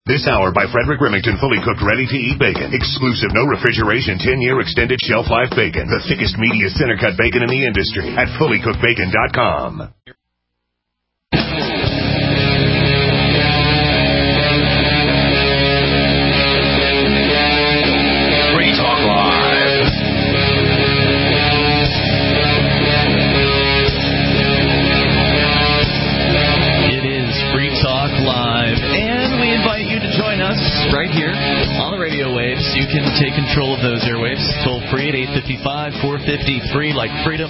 This hour by Frederick Remington, fully cooked, ready-to-eat bacon. Exclusive, no refrigeration, 10-year extended shelf life bacon. The thickest, meatiest center-cut bacon in the industry at fullycookedbacon.com. Free Talk Live. It is Free Talk Live, and we invite you to join us right here on the radio waves. You can take control of those airwaves toll free at 855-450-FREE, like freedom,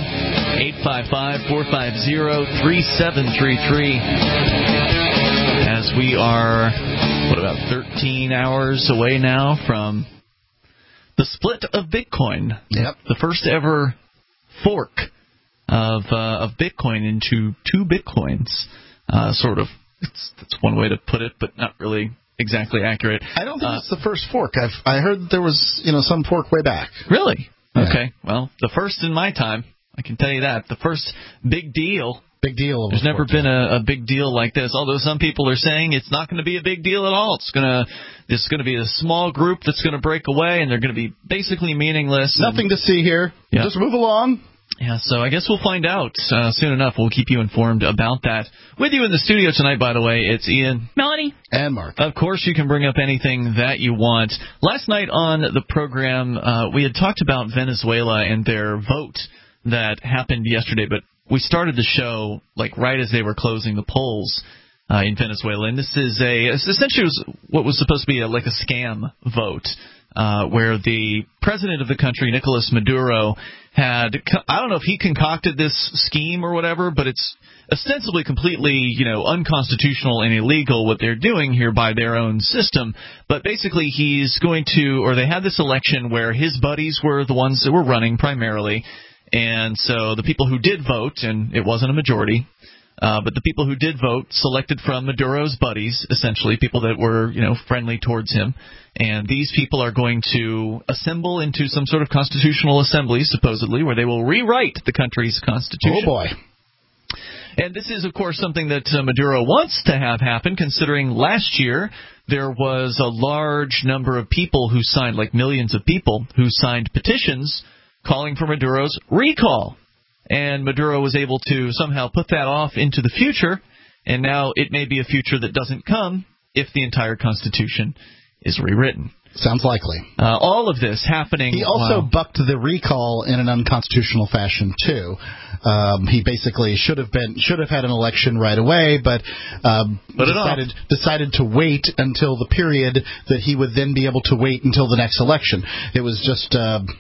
855-450-3733. As we are, about 13 hours away now from the split of Bitcoin. Yep. The first ever fork of Bitcoin into two Bitcoins. Sort of. That's one way to put it, but not really exactly accurate. I don't think it's the first fork. I heard there was some fork way back. Really? Yeah. Okay. Well, the first in my time, I can tell you that. The first big deal. Big deal. There's never been a big deal like this, although some people are saying it's not going to be a big deal at all. It's going to be a small group that's going to break away, and they're going to be basically meaningless. Nothing to see here. Yeah. Just move along. Yeah, so I guess we'll find out soon enough. We'll keep you informed about that. With you in the studio tonight, by the way, it's Ian, Melanie, and Mark. Of course, you can bring up anything that you want. Last night on the program, we had talked about Venezuela and their vote that happened yesterday, but we started the show right as they were closing the polls in Venezuela, and this is essentially what was supposed to be a scam vote. Where the president of the country, Nicolas Maduro, I don't know if he concocted this scheme or whatever, but it's ostensibly completely, unconstitutional and illegal what they're doing here by their own system. But basically they had this election where his buddies were the ones that were running primarily. And so the people who did vote, and it wasn't a majority, but the people who did vote selected from Maduro's buddies, essentially, people that were, friendly towards him. And these people are going to assemble into some sort of constitutional assembly, supposedly, where they will rewrite the country's constitution. Oh, boy. And this is, of course, something that Maduro wants to have happen, considering last year there was a large number of people who signed, millions of people, who signed petitions calling for Maduro's recall. And Maduro was able to somehow put that off into the future, and now it may be a future that doesn't come if the entire Constitution is rewritten. Sounds likely. All of this happening. He also bucked the recall in an unconstitutional fashion too. He basically should have had an election right away, but decided to wait until the period that he would then be able to wait until the next election. It was just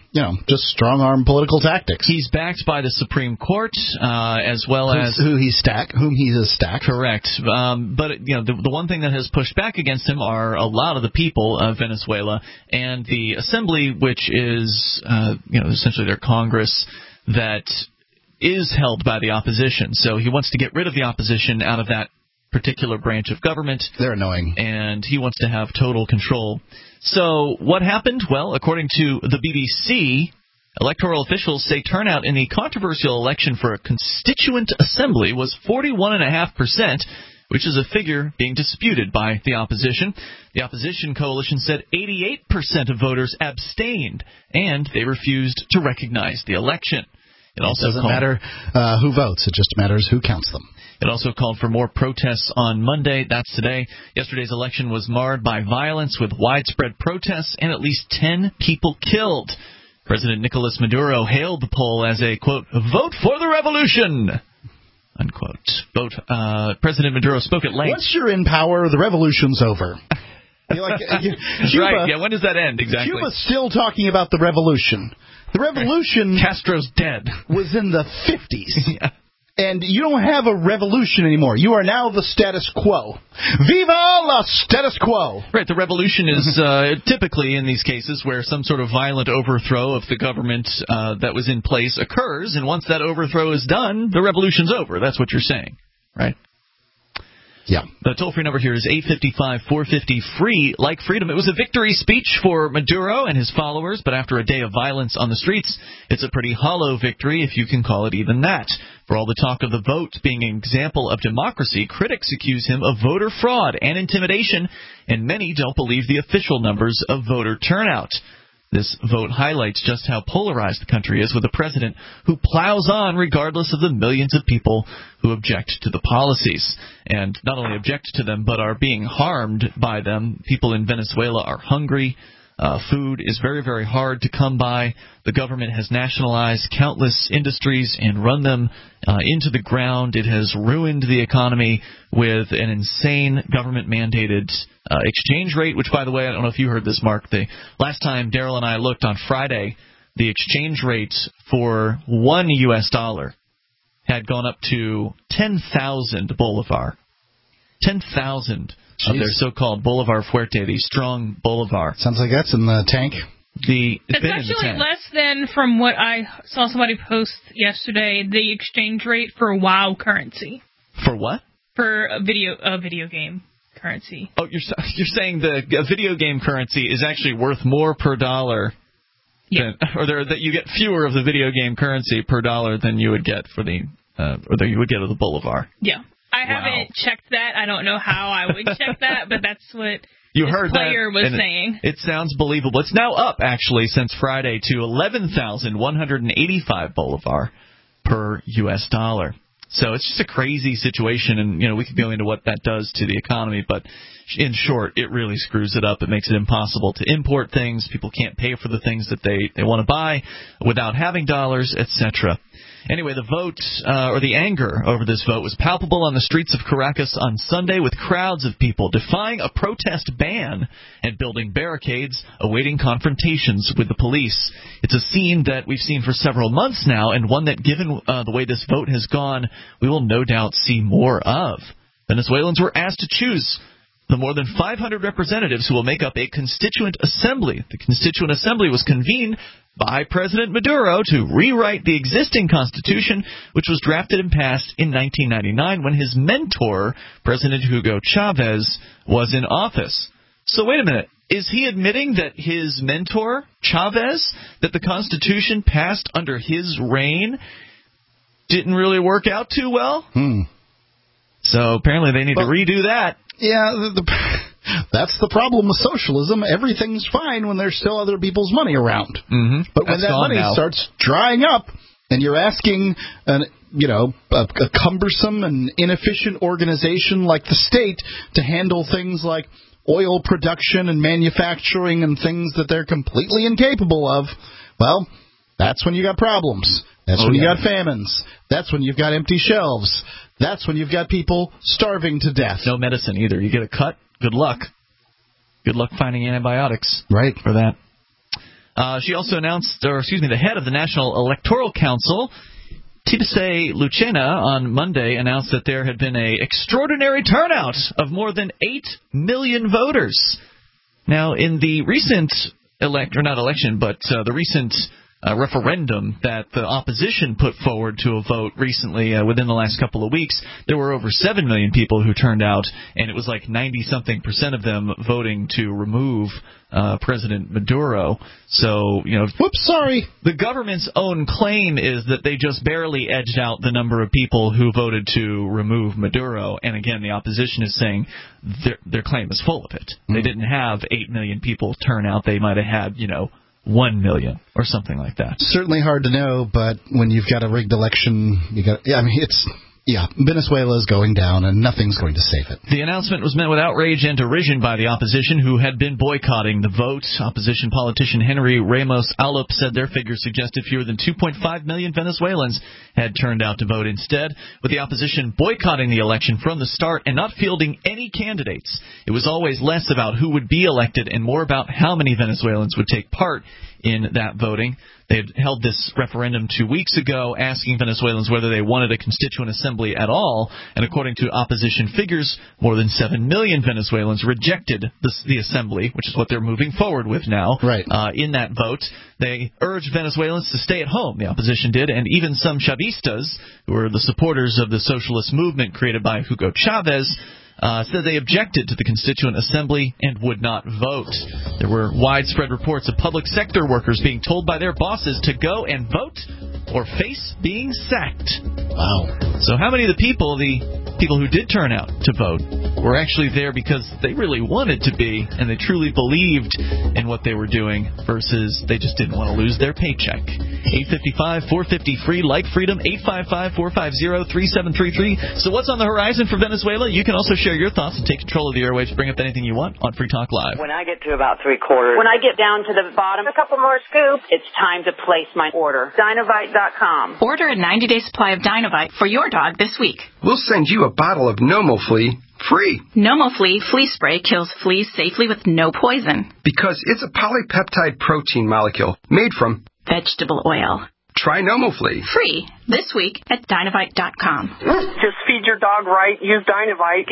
strong arm political tactics. He's backed by the Supreme Court as well as whom he has stacked. Correct. But the one thing that has pushed back against him are a lot of the people of Venezuela and the assembly, which is essentially their Congress that is held by the opposition. So he wants to get rid of the opposition out of that particular branch of government. They're annoying. And he wants to have total control. So what happened? Well, according to the BBC, electoral officials say turnout in the controversial election for a constituent assembly was 41.5%, which is a figure being disputed by the opposition. The opposition coalition said 88% of voters abstained, and they refused to recognize the election. It doesn't matter who votes. It just matters who counts them. It also called for more protests on Monday. That's today. Yesterday's election was marred by violence with widespread protests and at least 10 people killed. President Nicolas Maduro hailed the poll as a, quote, vote for the revolution, unquote. President Maduro spoke at length. Once you're in power, the revolution's over. Cuba, right, yeah, when does that end, exactly? Cuba's still talking about the revolution. The revolution... Castro's dead. ...was in the 50s. Yeah. And you don't have a revolution anymore. You are now the status quo. Viva la status quo! Right, the revolution is typically in these cases where some sort of violent overthrow of the government that was in place occurs, and once that overthrow is done, the revolution's over. That's what you're saying, right? Yeah. The toll-free number here is 855-450-FREE, like freedom. It was a victory speech for Maduro and his followers, but after a day of violence on the streets, it's a pretty hollow victory, if you can call it even that. For all the talk of the vote being an example of democracy, critics accuse him of voter fraud and intimidation, and many don't believe the official numbers of voter turnout. This vote highlights just how polarized the country is, with a president who plows on regardless of the millions of people who object to the policies. And not only object to them, but are being harmed by them. People in Venezuela are hungry. Food is very, very hard to come by. The government has nationalized countless industries and run them into the ground. It has ruined the economy with an insane government-mandated exchange rate, which, by the way, I don't know if you heard this, Mark. The last time Daryl and I looked on Friday, the exchange rate for $1 US had gone up to 10,000 bolivar. 10,000 of their so-called Bolivar Fuerte, the strong bolivar. Sounds like that's in the tank. It's actually less than, from what I saw somebody post yesterday, the exchange rate for WoW currency. For what? For a video game currency. Oh, you're saying the video game currency is actually worth more per dollar, that you get fewer of the video game currency per dollar than you would get for the or that you would get of the bolivar. Yeah. I haven't checked that. I don't know how I would check that, but that's what you this heard player that, was saying. It sounds believable. It's now up, actually, since Friday to 11,185 bolivar per U.S. dollar. So it's just a crazy situation, and we could go into what that does to the economy, but in short, it really screws it up. It makes it impossible to import things. People can't pay for the things that they want to buy without having dollars, etc. Anyway, the vote, or the anger over this vote, was palpable on the streets of Caracas on Sunday, with crowds of people defying a protest ban and building barricades, awaiting confrontations with the police. It's a scene that we've seen for several months now, and one that, given the way this vote has gone, we will no doubt see more of. Venezuelans were asked to choose the more than 500 representatives who will make up a constituent assembly. The constituent assembly was convened by President Maduro to rewrite the existing constitution, which was drafted and passed in 1999 when his mentor, President Hugo Chavez, was in office. So wait a minute. Is he admitting that his mentor, Chavez, that the constitution passed under his reign didn't really work out too well? So apparently they need to redo that. Yeah, that's the problem with socialism. Everything's fine when there's still other people's money around. Mm-hmm. But when that money starts drying up and you're asking a cumbersome and inefficient organization like the state to handle things like oil production and manufacturing and things that they're completely incapable of, well, that's when you got problems. That's when you got famines. That's when you've got empty shelves. That's when you've got people starving to death. No medicine either. You get a cut, good luck. Good luck finding antibiotics for that. She also announced, the head of the National Electoral Council, Tibisay Lucena, on Monday announced that there had been an extraordinary turnout of more than 8 million voters. Now, in the recent the recent referendum that the opposition put forward to a vote recently, within the last couple of weeks, there were over 7 million people who turned out, and it was like 90-something% of them voting to remove President Maduro. So, whoops, sorry. The government's own claim is that they just barely edged out the number of people who voted to remove Maduro, and again, the opposition is saying their claim is full of it. They didn't have 8 million people turn out. They might have had, 1 million or something like that. Certainly hard to know, but when you've got a rigged election, Venezuela is going down, and nothing's going to save it. The announcement was met with outrage and derision by the opposition, who had been boycotting the vote. Opposition politician Henry Ramos Alop said their figures suggested fewer than 2.5 million Venezuelans had turned out to vote instead, with the opposition boycotting the election from the start and not fielding any candidates. It was always less about who would be elected and more about how many Venezuelans would take part in that voting. They had held this referendum 2 weeks ago, asking Venezuelans whether they wanted a constituent assembly at all, and according to opposition figures, more than 7 million Venezuelans rejected the assembly, which is what they're moving forward with now. In that vote, they urged Venezuelans to stay at home, the opposition did, and even some Chavistas, who are the supporters of the socialist movement created by Hugo Chavez, said they objected to the Constituent Assembly and would not vote. There were widespread reports of public sector workers being told by their bosses to go and vote or face being sacked. Wow. So how many of the people who did turn out to vote were actually there because they really wanted to be and they truly believed in what they were doing versus they just didn't want to lose their paycheck? 855-450-FREE, like freedom, 855-450-3733. So what's on the horizon for Venezuela? You can also share your thoughts and take control of the airwaves. Bring up anything you want on Free Talk Live. When I get to about 3/4, when I get down to the bottom, a couple more scoops, it's time to place my order. Dinovite.com. Order a 90-day supply of Dinovite for your dog this week. We'll send you a bottle of NomoFlea free. NomoFlea flea spray kills fleas safely with no poison. Because it's a polypeptide protein molecule made from vegetable oil. Try NomoFlea. Free this week at Dinovite.com. Just feed your dog right. Use Dinovite.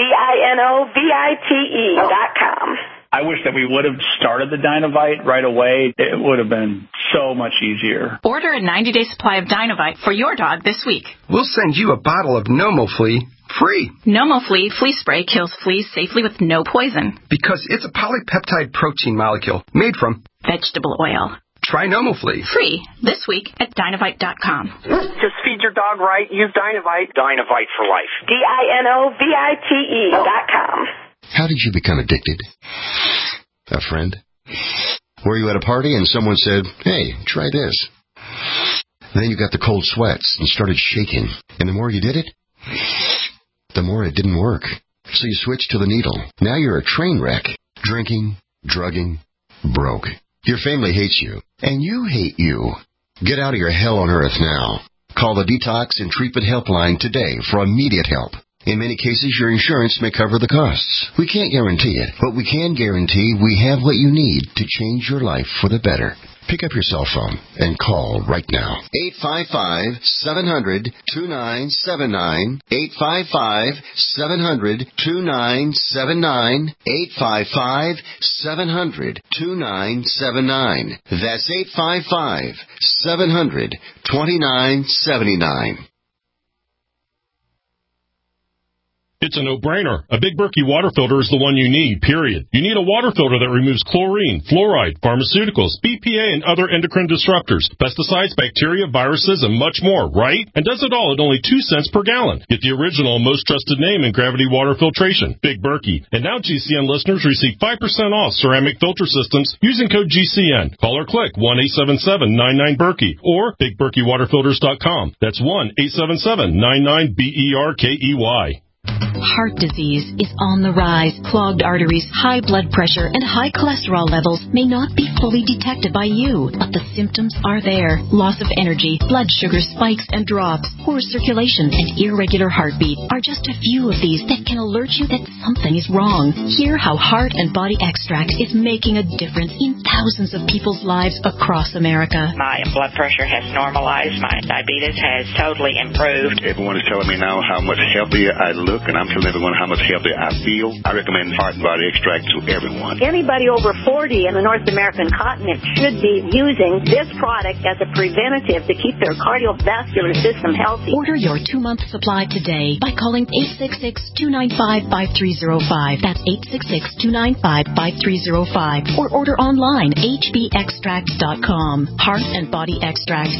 DINOVITE.com. I wish that we would have started the Dinovite right away. It would have been so much easier. Order a 90-day supply of Dinovite for your dog this week. We'll send you a bottle of NomoFlea free. NomoFlea flea spray kills fleas safely with no poison. Because it's a polypeptide protein molecule made from vegetable oil. Try NomoFlea. Free this week at Dinovite.com. Just feed your dog right. Use Dinovite. Dinovite for life. DINOVITE.com. How did you become addicted? A friend? Were you at a party and someone said, hey, try this? Then you got the cold sweats and started shaking. And the more you did it, the more it didn't work. So you switched to the needle. Now you're a train wreck. Drinking, drugging, broke. Your family hates you. And you hate you. Get out of your hell on earth now. Call the Detox and Treatment Helpline today for immediate help. In many cases, your insurance may cover the costs. We can't guarantee it, but we can guarantee we have what you need to change your life for the better. Pick up your cell phone and call right now. 855-700-2979. 855-700-2979. 855-700-2979. That's 855-700-2979. It's a no-brainer. A Big Berkey water filter is the one you need, period. You need a water filter that removes chlorine, fluoride, pharmaceuticals, BPA, and other endocrine disruptors, pesticides, bacteria, viruses, and much more, right? And does it all at only 2 cents per gallon. Get the original, most trusted name in gravity water filtration, Big Berkey. And now GCN listeners receive 5% off ceramic filter systems using code GCN. Call or click 1-877-99-BERKEY or BigBerkeyWaterFilters.com. That's 1-877-99-BERKEY. Heart disease is on the rise. Clogged arteries, high blood pressure, and high cholesterol levels may not be fully detected by you, but the symptoms are there. Loss of energy, blood sugar spikes and drops, poor circulation, and irregular heartbeat are just a few of these that can alert you that something is wrong. Hear how Heart and Body Extract is making a difference in thousands of people's lives across America. My blood pressure has normalized. My diabetes has totally improved. Everyone is telling me now how much healthier I look, and I'm telling everyone how much healthier I feel. I recommend Heart and Body Extract to everyone. Anybody over 40 in the North American continent should be using this product as a preventative to keep their cardiovascular system healthy. Order your 2-month supply today by calling 866-295-5305. That's 866-295-5305. Or order online, hbextract.com. Heart and Body Extract,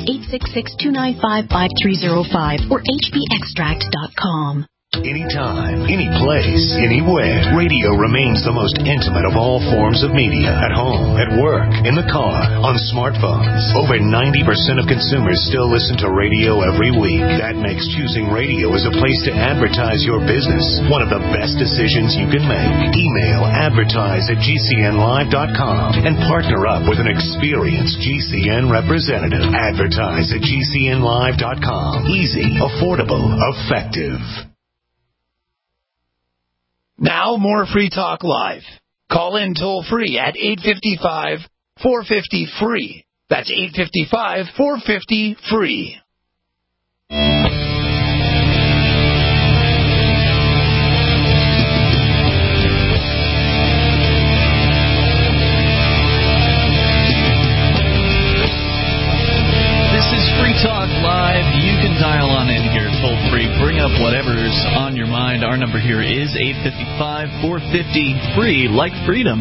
866-295-5305 or hbextract.com. Anytime, any place, anywhere, radio remains the most intimate of all forms of media. At home, at work, in the car, on smartphones. Over 90% of consumers still listen to radio every week. That makes choosing radio as a place to advertise your business one of the best decisions you can make. Email advertise@gcnlive.com and partner up with an experienced GCN representative. Advertise at gcnlive.com. Easy, affordable, effective. Now more Free Talk Live. Call in toll free at 855-450-FREE. That's 855-450-FREE. This is Free Talk Live. You can dial on in here toll free. Bring up whatever's on your mind. Our number here is 855-450-FREE, like freedom.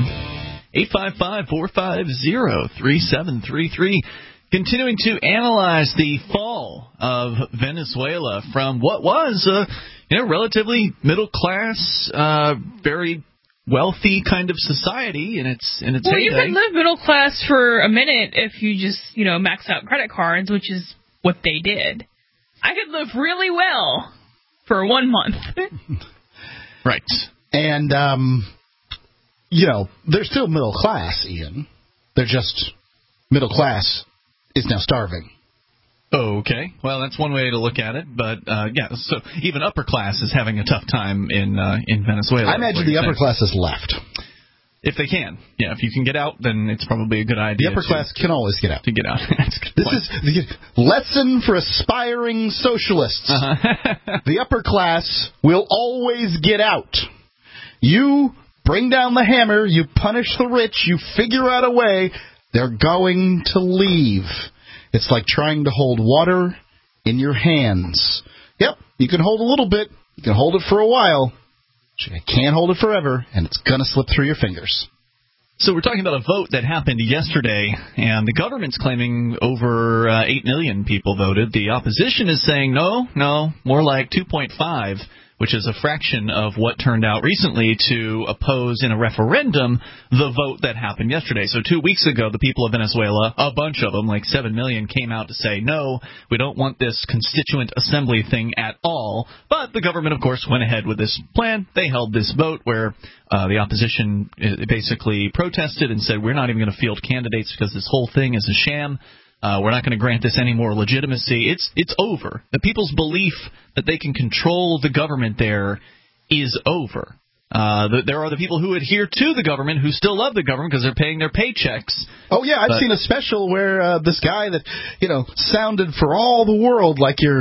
855-450-3733. Continuing to analyze the fall of Venezuela from what was a relatively middle-class, very wealthy kind of society in its heyday. Well, you could live middle class for a minute if you just, max out credit cards, which is what they did. I could live really well for 1 month. Right. And, they're still middle class, Ian. They're just middle class is now starving. Okay. Well, that's one way to look at it. But, so even upper class is having a tough time in Venezuela. I imagine the upper class is left. If they can. Yeah, if you can get out, then it's probably a good idea. The upper class can always get out. To get out. That's a good point. This is the lesson for aspiring socialists. The upper class will always get out. You bring down the hammer, you punish the rich, you figure out a way, they're going to leave. It's like trying to hold water in your hands. Yep, you can hold a little bit, you can hold it for a while, but you can't hold it forever, and it's going to slip through your fingers. So we're talking about a vote that happened yesterday, and the government's claiming over 8 million people voted. The opposition is saying no, more like 2.5, which is a fraction of what turned out recently to oppose in a referendum the vote that happened yesterday. So 2 weeks ago, the people of Venezuela, a bunch of them, like 7 million, came out to say, no, we don't want this constituent assembly thing at all. But the government, of course, went ahead with this plan. They held this vote where the opposition basically protested and said, we're not even going to field candidates because this whole thing is a sham. We're not going to grant this any more legitimacy. It's over. The people's belief that they can control the government there is over. There are the people who adhere to the government who still love the government because they're paying their paychecks. Oh, yeah, I've seen a special where this guy that, sounded for all the world like your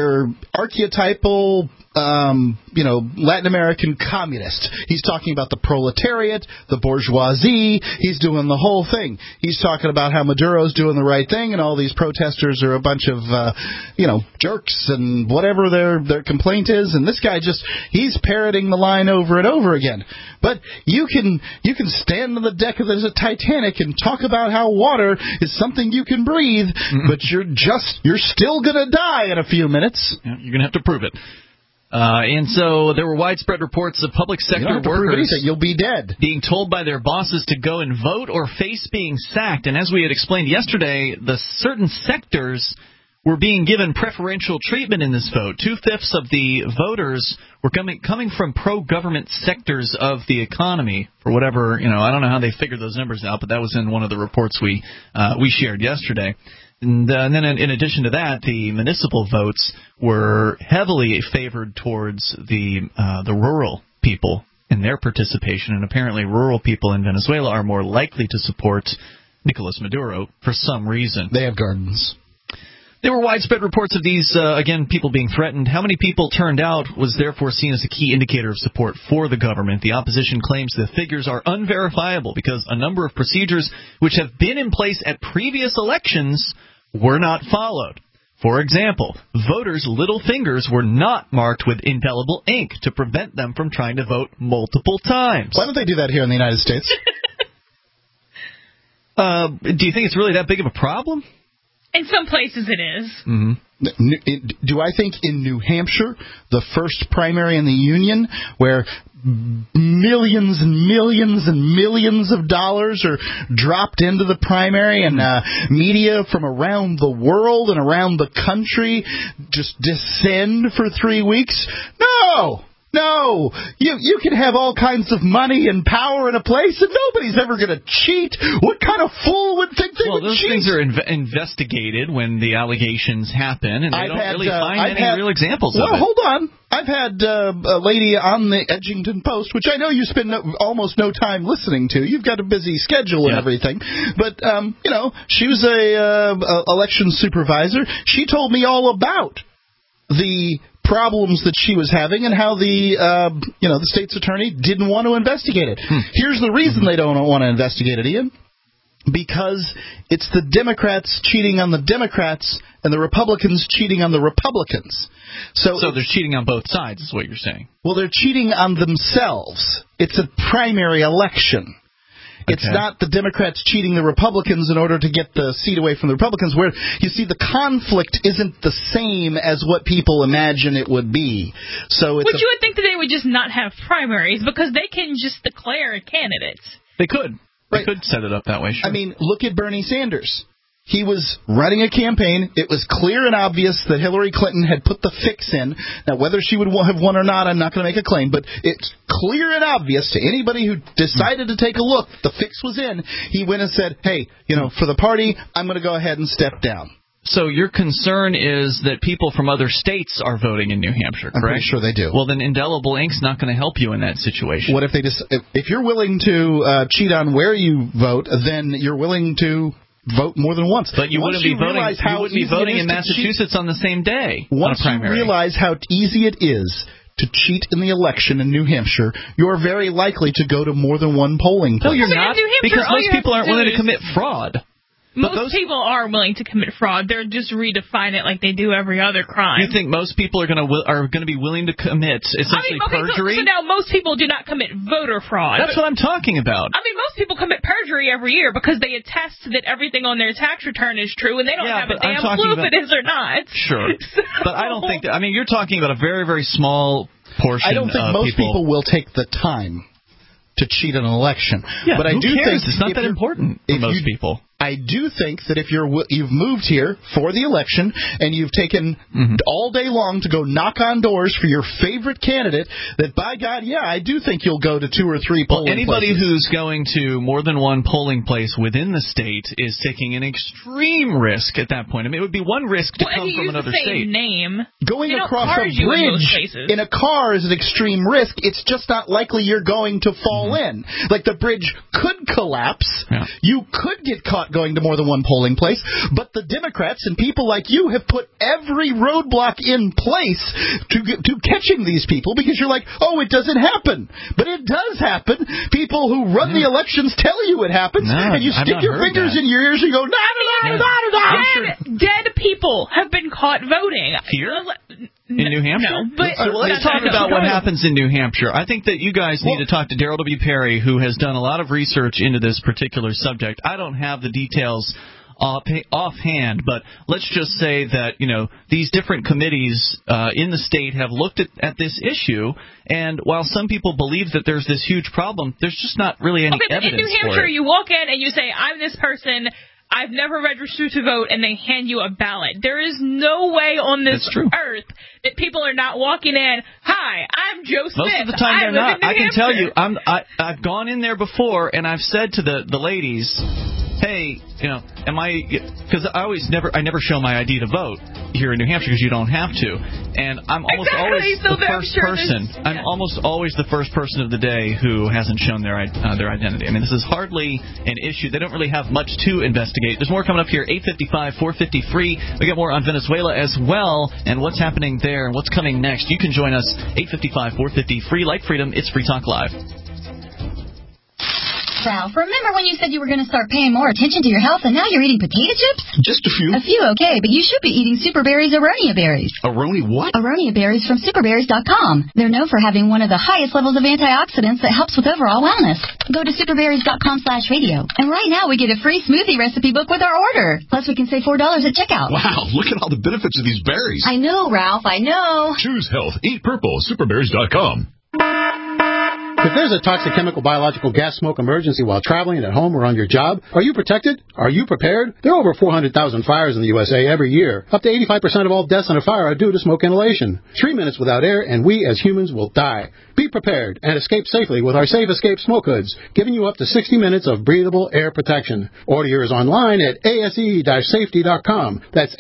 archetypal Latin American communist. He's talking about the proletariat, the bourgeoisie. He's doing the whole thing. He's talking about how Maduro's doing the right thing, and all these protesters are a bunch of, jerks and whatever their complaint is. And this guy he's parroting the line over and over again. But you can stand on the deck of the Titanic and talk about how water is something you can breathe, but you're still going to die in a few minutes. Yeah, you're going to have to prove it. And so there were widespread reports of public sector workers you'll be dead, being told by their bosses to go and vote or face being sacked. And as we had explained yesterday, the certain sectors were being given preferential treatment in this vote. 2/5 of the voters were coming from pro-government sectors of the economy. For whatever, I don't know how they figured those numbers out, but that was in one of the reports we shared yesterday. And then in addition to that, the municipal votes were heavily favored towards the rural people in their participation, and apparently rural people in Venezuela are more likely to support Nicolas Maduro for some reason. They have gardens. There were widespread reports of these, people being threatened. How many people turned out was therefore seen as a key indicator of support for the government. The opposition claims the figures are unverifiable because a number of procedures which have been in place at previous elections were not followed. For example, voters' little fingers were not marked with indelible ink to prevent them from trying to vote multiple times. Why don't they do that here in the United States? Do you think it's really that big of a problem? In some places it is. Mm-hmm. Do I think in New Hampshire, the first primary in the Union, where millions and millions and millions of dollars are dropped into the primary, and media from around the world and around the country just descend for 3 weeks? No, you can have all kinds of money and power in a place, and nobody's ever going to cheat. What kind of fool would think they would cheat? Well, those things are investigated when the allegations happen, and they don't really find any real examples of it. Well, hold on. I've had a lady on the Edgington Post, which I know you spend almost no time listening to. You've got a busy schedule and everything. But, she was a election supervisor. She told me all about the problems that she was having and how the state's attorney didn't want to investigate it. Here's the reason they don't want to investigate it, Ian. because it's the Democrats cheating on the Democrats and the Republicans cheating on the Republicans. So they're cheating on both sides is what you're saying. Well, they're cheating on themselves. It's a primary election. It's not the Democrats cheating the Republicans in order to get the seat away from the Republicans, where, you see, the conflict isn't the same as what people imagine it would be. So you would think that they would just not have primaries because they can just declare candidates. They could. They could set it up that way, sure. I mean, look at Bernie Sanders. He was running a campaign. It was clear and obvious that Hillary Clinton had put the fix in. Now, whether she would have won or not, I'm not going to make a claim, but it's clear and obvious to anybody who decided to take a look. The fix was in. He went and said, hey, for the party, I'm going to go ahead and step down. So your concern is that people from other states are voting in New Hampshire, correct? I'm pretty sure they do. Well, then indelible ink's not going to help you in that situation. What if they just if you're willing to cheat on where you vote, then you're willing to vote more than once. But you wouldn't be voting in Massachusetts on the same day. Once you realize how easy it is to cheat in the election in New Hampshire, you're very likely to go to more than one polling place. No, you're not, because most people aren't willing to commit fraud. Most people are willing to commit fraud. They're just redefine it like they do every other crime. You think most people are going to be willing to commit essentially perjury? So now most people do not commit voter fraud. That's what I'm talking about. I mean, most people commit perjury every year because they attest that everything on their tax return is true, and they don't have a damn clue if it is or not. Sure, but I don't think that. I mean, you're talking about a very, very small portion. I don't think most people will take the time to cheat an election. Yeah, but I do think it's not that important for most people. I do think that if you've moved here for the election and you've taken all day long to go knock on doors for your favorite candidate, that by God, I do think you'll go to 2 or 3 polling anybody places. Who's going to more than one polling place within the state is taking an extreme risk at that point. I mean, it would be one risk to come from another state. Going across a bridge in a car is an extreme risk. It's just not likely you're going to fall in. Like, the bridge could collapse. Yeah. You could get caught going to more than one polling place, but the Democrats and people like you have put every roadblock in place to catching these people, because you're like, oh, it doesn't happen. But it does happen. People who run the elections tell you it happens, and you stick your fingers in your ears and go, Dead people have been caught voting. Here? In New Hampshire? No, but let's talk about what happens in New Hampshire. I think that you guys need to talk to Daryl W. Perry, who has done a lot of research into this particular subject. I don't have the details offhand, but let's just say that, these different committees in the state have looked at this issue, and while some people believe that there's this huge problem, there's just not really any evidence for it. In New Hampshire, you walk in and you say, I'm this person, I've never registered to vote, and they hand you a ballot. There is no way on this earth that people are not walking in, hi, I'm Joe Smith. Most of the time they're not. I can tell you, I've gone in there before, and I've said to the ladies, hey, am I, because I never show my ID to vote here in New Hampshire because you don't have to, and I'm almost always the first person. I'm almost always the first person of the day who hasn't shown their identity. I mean, this is hardly an issue. They don't really have much to investigate. There's more coming up here. 8:55, 4:50 free. We got more on Venezuela as well, and what's happening there and what's coming next. You can join us 8:55, 4:50 free. Like freedom, it's Free Talk Live. Ralph, remember when you said you were going to start paying more attention to your health, and now you're eating potato chips? Just a few. A few, okay, but you should be eating Super Berries Aronia berries. Aronia what? Aronia berries from superberries.com. They're known for having one of the highest levels of antioxidants that helps with overall wellness. Go to superberries.com/radio, and right now we get a free smoothie recipe book with our order. Plus, we can save $4 at checkout. Wow, look at all the benefits of these berries. I know, Ralph, I know. Choose health. Eat purple. Superberries.com. If there's a toxic chemical, biological, gas smoke emergency while traveling at home or on your job, are you protected? Are you prepared? There are over 400,000 fires in the USA every year. Up to 85% of all deaths in a fire are due to smoke inhalation. 3 minutes without air, and we as humans will die. Be prepared and escape safely with our Safe Escape smoke hoods, giving you up to 60 minutes of breathable air protection. Order yours online at ase-safety.com. That's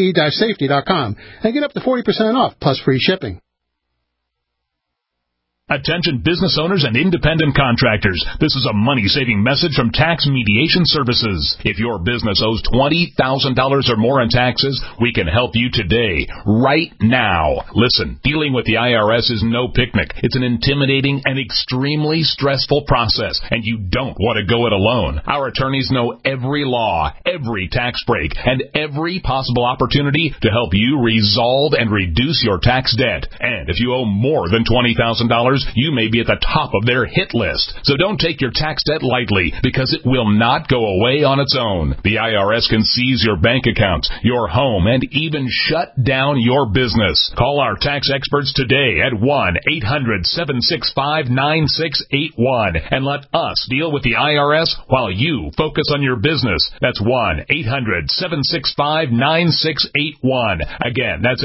ase-safety.com. And get up to 40% off, plus free shipping. Attention business owners and independent contractors. This is a money-saving message from Tax Mediation Services. If your business owes $20,000 or more in taxes, we can help you today, right now. Listen, dealing with the IRS is no picnic. It's an intimidating and extremely stressful process, and you don't want to go it alone. Our attorneys know every law, every tax break, and every possible opportunity to help you resolve and reduce your tax debt. And if you owe more than $20,000, you may be at the top of their hit list. So don't take your tax debt lightly, because it will not go away on its own. The IRS can seize your bank accounts, your home, and even shut down your business. Call our tax experts today at 1-800-765-9681 and let us deal with the IRS while you focus on your business. That's 1-800-765-9681. Again, that's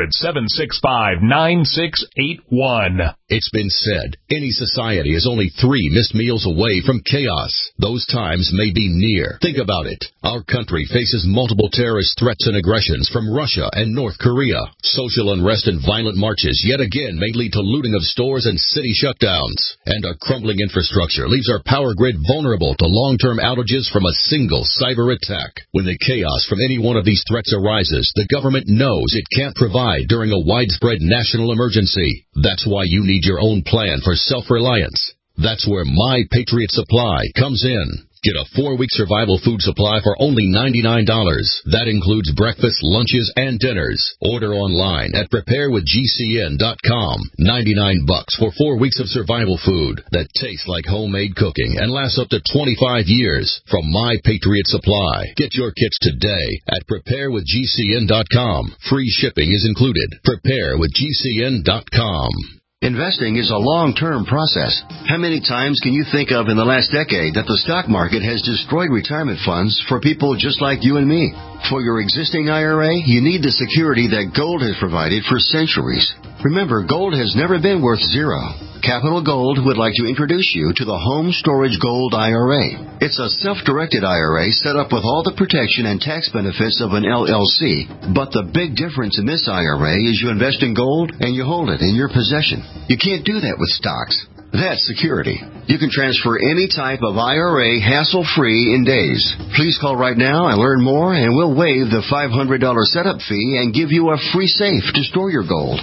800-765-9681. It's been said, any society is only 3 missed meals away from chaos. Those times may be near. Think about it. Our country faces multiple terrorist threats and aggressions from Russia and North Korea. Social unrest and violent marches yet again may lead to looting of stores and city shutdowns. And a crumbling infrastructure leaves our power grid vulnerable to long-term outages from a single cyber attack. When the chaos from any one of these threats arises, the government knows it can't provide during a widespread national emergency. That's why you need your own plan for self-reliance. That's where My Patriot Supply comes in. Get a 4-week survival food supply for only $99. That includes breakfast, lunches, and dinners. Order online at preparewithgcn.com. $99 for 4 weeks of survival food that tastes like homemade cooking and lasts up to 25 years from My Patriot Supply. Get your kits today at preparewithgcn.com. Free shipping is included. Preparewithgcn.com. Investing is a long-term process. How many times can you think of in the last decade that the stock market has destroyed retirement funds for people just like you and me? For your existing IRA, you need the security that gold has provided for centuries. Remember, gold has never been worth zero. Capital Gold would like to introduce you to the Home Storage Gold IRA. It's a self-directed IRA set up with all the protection and tax benefits of an LLC. But the big difference in this IRA is you invest in gold and you hold it in your possession. You can't do that with stocks. That's security. You can transfer any type of IRA hassle-free in days. Please call right now and learn more, and we'll waive the $500 setup fee and give you a free safe to store your gold.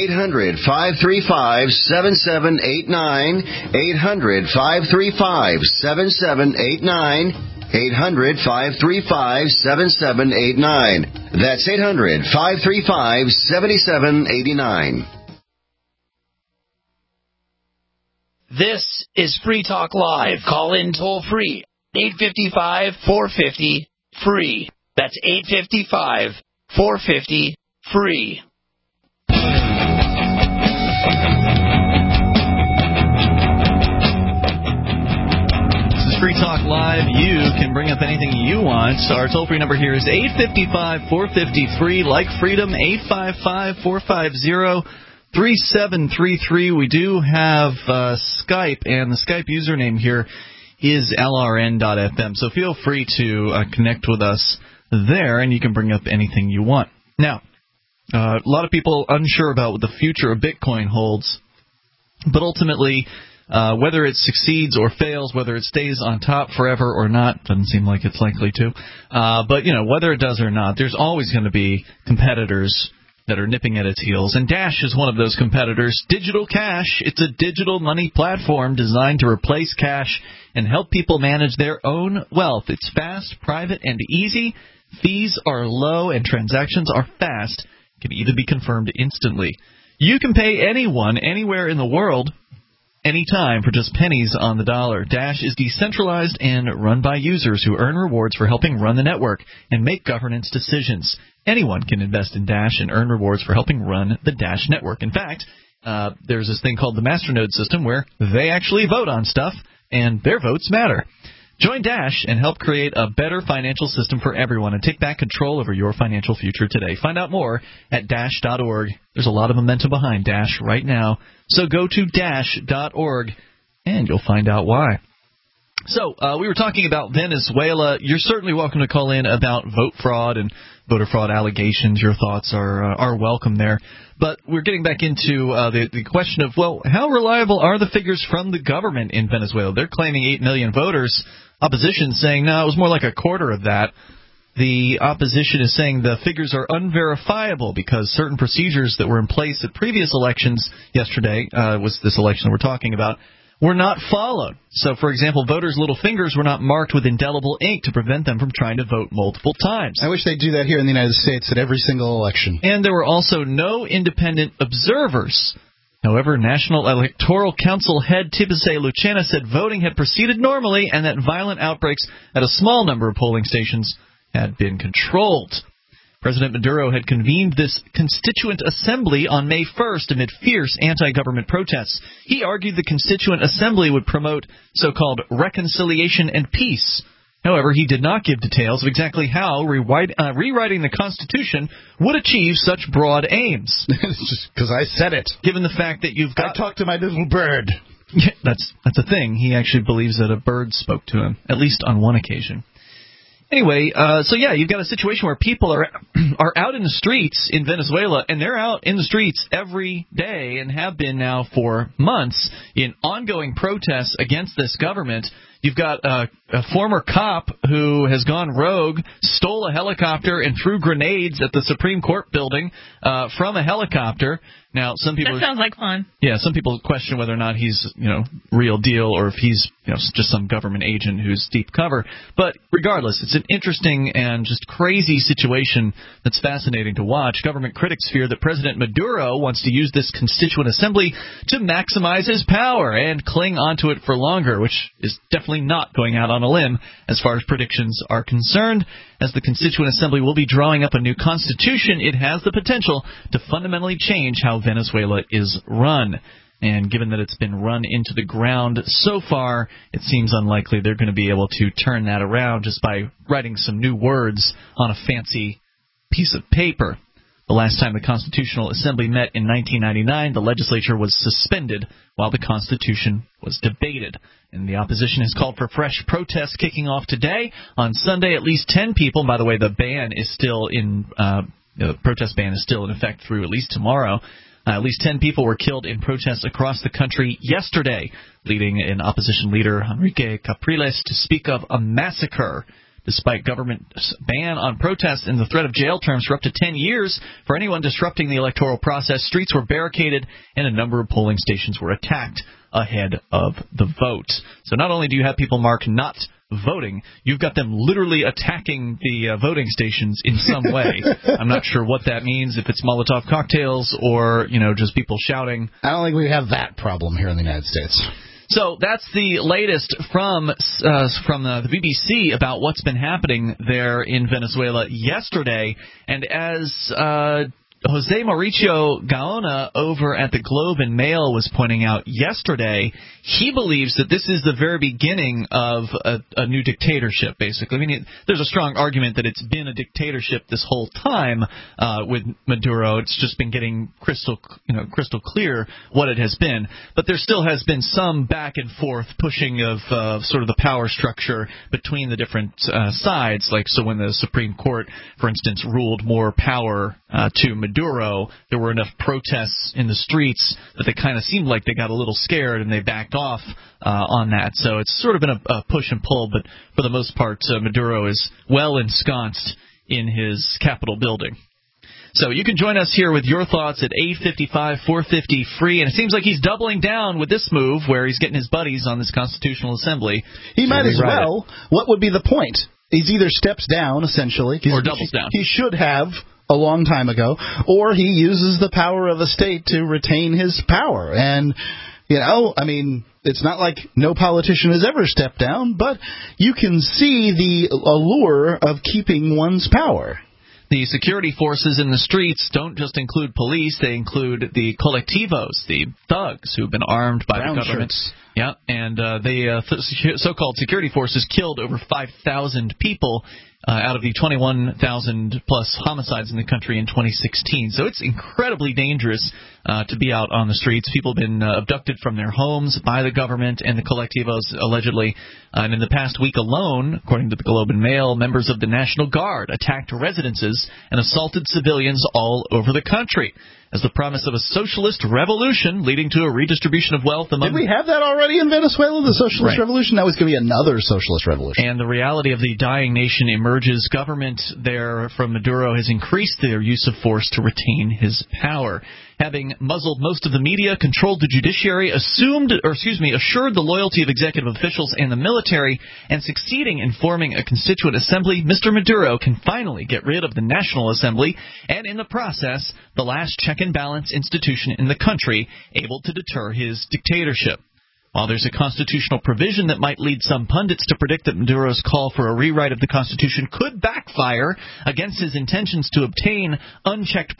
800-535-7789. 800-535-7789. 800-535-7789. That's 800-535-7789. This is Free Talk Live. Call in toll free. 855-450-FREE. That's 855-450-FREE. This is Free Talk Live. You can bring up anything you want. Our toll-free number here is 855-450-FREE. Like freedom, 855-450-3733. We do have Skype, and the Skype username here is LRN.FM. So feel free to connect with us there, and you can bring up anything you want. Now, a lot of people unsure about what the future of Bitcoin holds, but ultimately, whether it succeeds or fails, whether it stays on top forever or not, doesn't seem like it's likely to. But, whether it does or not, there's always going to be competitors that are nipping at its heels, and Dash is one of those competitors. Digital Cash, it's a digital money platform designed to replace cash and help people manage their own wealth. It's fast, private, and easy. Fees are low, and transactions are fast. Can either be confirmed instantly. You can pay anyone, anywhere in the world, anytime for just pennies on the dollar. Dash is decentralized and run by users who earn rewards for helping run the network and make governance decisions. Anyone can invest in Dash and earn rewards for helping run the Dash network. In fact, there's this thing called the Masternode system where they actually vote on stuff, and their votes matter. Join Dash and help create a better financial system for everyone and take back control over your financial future today. Find out more at Dash.org. There's a lot of momentum behind Dash right now, so go to Dash.org and you'll find out why. So, we were talking about Venezuela. You're certainly welcome to call in about vote fraud and voter fraud allegations. Your thoughts are welcome there. But we're getting back into the question of, well, how reliable are the figures from the government in Venezuela? They're claiming 8 million voters. Opposition saying, no, it was more like a quarter of that. The opposition is saying the figures are unverifiable because certain procedures that were in place at previous elections yesterday, was this election that we're talking about, were not followed. So, for example, voters' little fingers were not marked with indelible ink to prevent them from trying to vote multiple times. I wish they'd do that here in the United States at every single election. And there were also no independent observers. However, National Electoral Council head Tipase Lucena said voting had proceeded normally and that violent outbreaks at a small number of polling stations had been controlled. President Maduro had convened this Constituent Assembly on May 1st amid fierce anti-government protests. He argued the Constituent Assembly would promote so-called reconciliation and peace. However, he did not give details of exactly how rewriting the Constitution would achieve such broad aims. It's just because I said it. Given the fact that you've got... I talked to my little bird. Yeah, that's a thing. He actually believes that a bird spoke to him, at least on one occasion. Anyway, you've got a situation where people are out in the streets in Venezuela, and they're out in the streets every day and have been now for months in ongoing protests against this government. You've got a former cop who has gone rogue, stole a helicopter, and threw grenades at the Supreme Court building from a helicopter. Now, some people... That sounds like fun. Yeah, some people question whether or not he's, real deal or if he's, just some government agent who's deep cover. But regardless, it's an interesting and just crazy situation that's fascinating to watch. Government critics fear that President Maduro wants to use this Constituent Assembly to maximize his power and cling onto it for longer, which is definitely not going out on a limb as far as predictions are concerned. As the Constituent Assembly will be drawing up a new constitution, it has the potential to fundamentally change how Venezuela is run. And given that it's been run into the ground so far, it seems unlikely they're going to be able to turn that around just by writing some new words on a fancy piece of paper. The last time the Constitutional Assembly met in 1999, the legislature was suspended while the Constitution was debated. And the opposition has called for fresh protests kicking off today. On Sunday, at least 10 people, by the way, the ban is still in the protest ban is still in effect through at least tomorrow. At least 10 people were killed in protests across the country yesterday, leading an opposition leader, Enrique Capriles, to speak of a massacre. Despite government's ban on protests and the threat of jail terms for up to 10 years for anyone disrupting the electoral process, streets were barricaded and a number of polling stations were attacked ahead of the vote. So not only do you have people mark not voting, you've got them literally attacking the voting stations in some way. I'm not sure what that means, if it's Molotov cocktails or, just people shouting. I don't think we have that problem here in the United States. So that's the latest from the BBC about what's been happening there in Venezuela yesterday. And as Jose Mauricio Gaona over at the Globe and Mail was pointing out yesterday, he believes that this is the very beginning of a new dictatorship, basically. I mean, there's a strong argument that it's been a dictatorship this whole time with Maduro. It's just been getting crystal clear what it has been. But there still has been some back and forth pushing of sort of the power structure between the different sides. Like, so when the Supreme Court, for instance, ruled more power to Maduro, there were enough protests in the streets that they kind of seemed like they got a little scared and they backed off on that. So it's sort of been a push and pull, but for the most part, Maduro is well ensconced in his Capitol building. So you can join us here with your thoughts at 855-450-FREE, and it seems like he's doubling down with this move where he's getting his buddies on this Constitutional Assembly. He might as well. What would be the point? He's either steps down, essentially, or doubles down. He should have a long time ago, or he uses the power of the state to retain his power. And, it's not like no politician has ever stepped down, but you can see the allure of keeping one's power. The security forces in the streets don't just include police, they include the colectivos, the thugs who've been armed by the government. Yeah, and the so-called security forces killed over 5,000 people out of the 21,000-plus homicides in the country in 2016. So it's incredibly dangerous to be out on the streets. People have been abducted from their homes by the government and the Colectivos, allegedly. And in the past week alone, according to the Globe and Mail, members of the National Guard attacked residences and assaulted civilians all over the country, as the promise of a socialist revolution leading to a redistribution of wealth among... Did we have that already in Venezuela, the socialist revolution? That was going to be another socialist revolution. And the reality of the dying nation emerges. Government there from Maduro has increased their use of force to retain his power. Having muzzled most of the media, controlled the judiciary, assured the loyalty of executive officials and the military, and succeeding in forming a constituent assembly, Mr. Maduro can finally get rid of the National Assembly and, in the process, the last check and balance institution in the country able to deter his dictatorship. While there's a constitutional provision that might lead some pundits to predict that Maduro's call for a rewrite of the Constitution could backfire against his intentions to obtain unchecked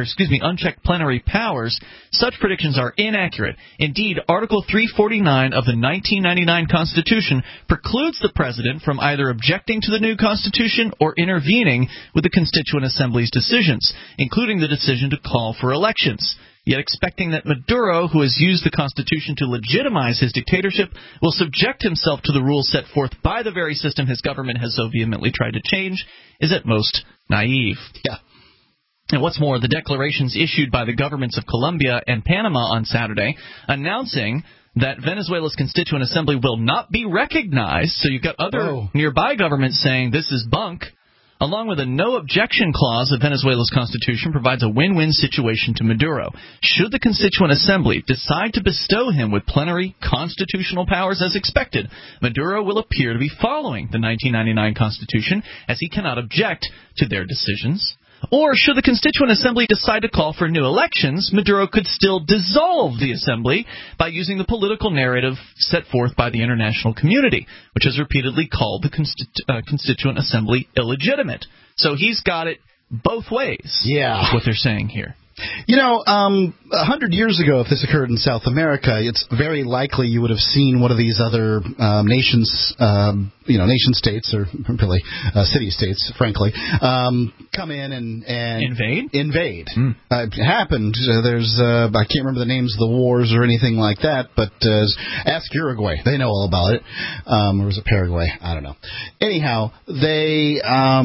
plenary powers, such predictions are inaccurate. Indeed, Article 349 of the 1999 Constitution precludes the president from either objecting to the new Constitution or intervening with the Constituent Assembly's decisions, including the decision to call for elections. Yet expecting that Maduro, who has used the Constitution to legitimize his dictatorship, will subject himself to the rules set forth by the very system his government has so vehemently tried to change, is at most naive. Yeah. And what's more, the declarations issued by the governments of Colombia and Panama on Saturday announcing that Venezuela's Constituent Assembly will not be recognized, so you've got other nearby governments saying this is bunk, along with a no-objection clause of Venezuela's constitution, provides a win-win situation to Maduro. Should the Constituent Assembly decide to bestow him with plenary constitutional powers as expected, Maduro will appear to be following the 1999 Constitution, as he cannot object to their decisions. Or should the Constituent Assembly decide to call for new elections, Maduro could still dissolve the Assembly by using the political narrative set forth by the international community, which has repeatedly called the Constituent Assembly illegitimate. So he's got it both ways, is what they're saying here. You know, 100 years ago, if this occurred in South America, it's very likely you would have seen one of these other nations, nation states, or really city-states, frankly, come in and invade. It happened. There's I can't remember the names of the wars or anything like that, but ask Uruguay. They know all about it. Or was it Paraguay? I don't know. Anyhow, they...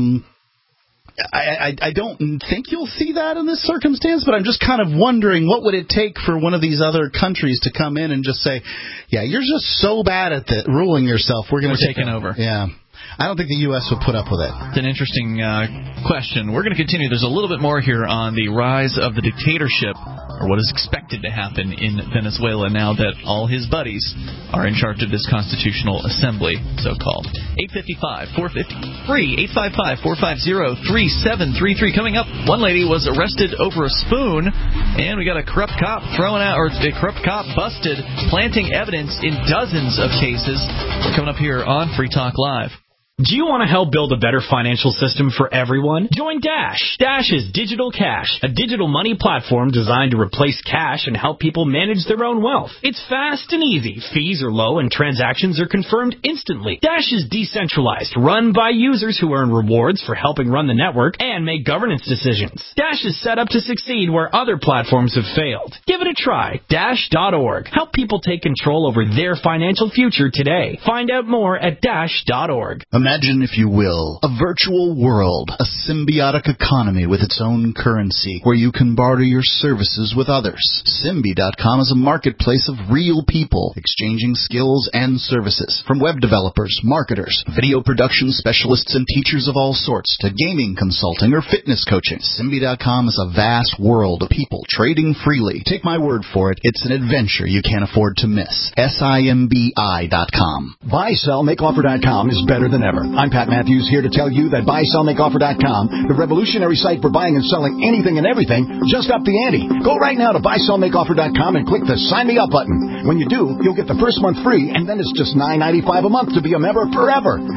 I don't think you'll see that in this circumstance, but I'm just kind of wondering what would it take for one of these other countries to come in and just say, yeah, you're just so bad at ruling yourself, we're taking over. Yeah. I don't think the U.S. would put up with it. It's an interesting question. We're going to continue. There's a little bit more here on the rise of the dictatorship, or what is expected to happen in Venezuela now that all his buddies are in charge of this constitutional assembly, so-called. 855-450-FREE, 855-450-3733. Coming up, one lady was arrested over a spoon, and we got a corrupt cop busted, planting evidence in dozens of cases. We're coming up here on Free Talk Live. Do you want to help build a better financial system for everyone? Join Dash. Dash is Digital Cash, a digital money platform designed to replace cash and help people manage their own wealth. It's fast and easy. Fees are low and transactions are confirmed instantly. Dash is decentralized, run by users who earn rewards for helping run the network and make governance decisions. Dash is set up to succeed where other platforms have failed. Give it a try. Dash.org. Help people take control over their financial future today. Find out more at Dash.org. Imagine, if you will, a virtual world, a symbiotic economy with its own currency, where you can barter your services with others. Symbi.com is a marketplace of real people, exchanging skills and services, from web developers, marketers, video production specialists, and teachers of all sorts, to gaming consulting or fitness coaching. Symbi.com is a vast world of people trading freely. Take my word for it, it's an adventure you can't afford to miss. Simbi.com. BuySellMakeOffer.com is better than ever. I'm Pat Matthews, here to tell you that BuySellMakeOffer.com, the revolutionary site for buying and selling anything and everything, just upped the ante. Go right now to BuySellMakeOffer.com and click the Sign Me Up button. When you do, you'll get the first month free, and then it's just $9.95 a month to be a member forever.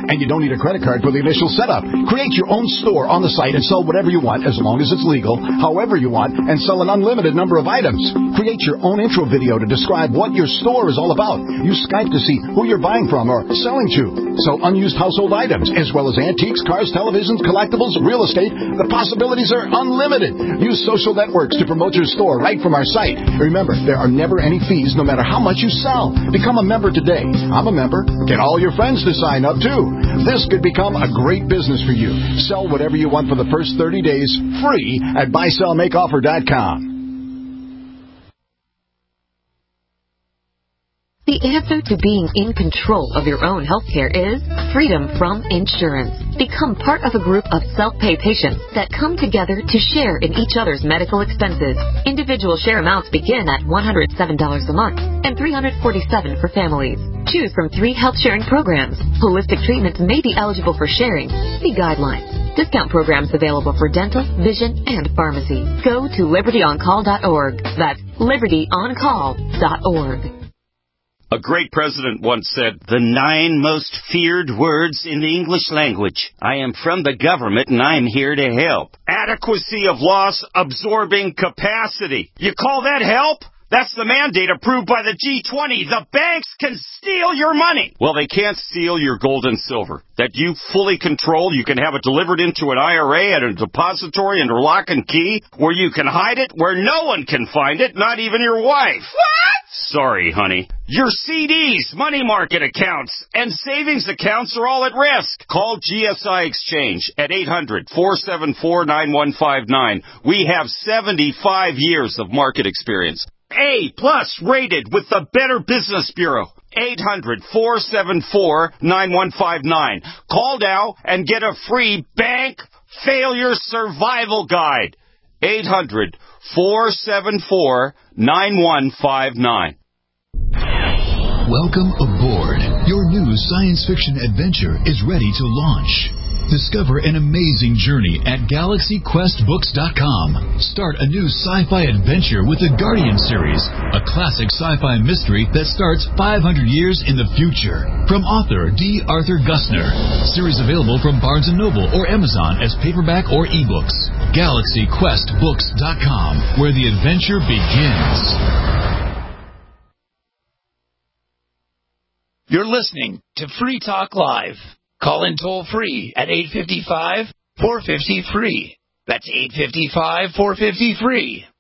And you don't need a credit card for the initial setup. Create your own store on the site and sell whatever you want as long as it's legal, however you want, and sell an unlimited number of items. Create your own intro video to describe what your store is all about. Use Skype to see who you're buying from or selling to. Sell unused household items, as well as antiques, cars, televisions, collectibles, real estate. The possibilities are unlimited. Use social networks to promote your store right from our site. Remember, there are never any fees no matter how much you sell. Become a member today. I'm a member. Get all your friends to sign up too. This could become a great business for you. Sell whatever you want for the first 30 days free at buysellmakeoffer.com. The answer to being in control of your own healthcare is freedom from insurance. Become part of a group of self-pay patients that come together to share in each other's medical expenses. Individual share amounts begin at $107 a month and $347 for families. Choose from 3 health-sharing programs. Holistic treatments may be eligible for sharing. See guidelines. Discount programs available for dental, vision, and pharmacy. Go to libertyoncall.org. That's libertyoncall.org. A great president once said, "The 9 most feared words in the English language. I am from the government and I'm here to help. Adequacy of loss absorbing capacity. You call that help? That's the mandate approved by the G20. The banks can steal your money. Well, they can't steal your gold and silver. That you fully control. You can have it delivered into an IRA at a depository under lock and key, where you can hide it where no one can find it, not even your wife. What? Sorry, honey. Your CDs, money market accounts, and savings accounts are all at risk. Call GSI Exchange at 800-474-9159. We have 75 years of market experience. A+ rated with the Better Business Bureau. 800-474-9159. Call now and get a free bank failure survival guide. 800-474-9159. Welcome aboard. Your new science fiction adventure is ready to launch. Discover an amazing journey at GalaxyQuestBooks.com. Start a new sci-fi adventure with the Guardian series, a classic sci-fi mystery that starts 500 years in the future. From author D. Arthur Gussner. Series available from Barnes & Noble or Amazon as paperback or ebooks. GalaxyQuestBooks.com, where the adventure begins. You're listening to Free Talk Live. Call in toll-free at 855-450-FREE. That's 855-450-FREE.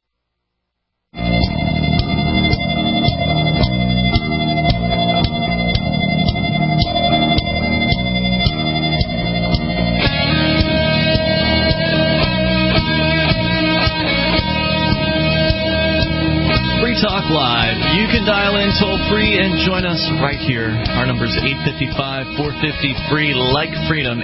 Talk Live. You can dial in toll-free and join us right here. Our number is 855-450-FREE, like freedom,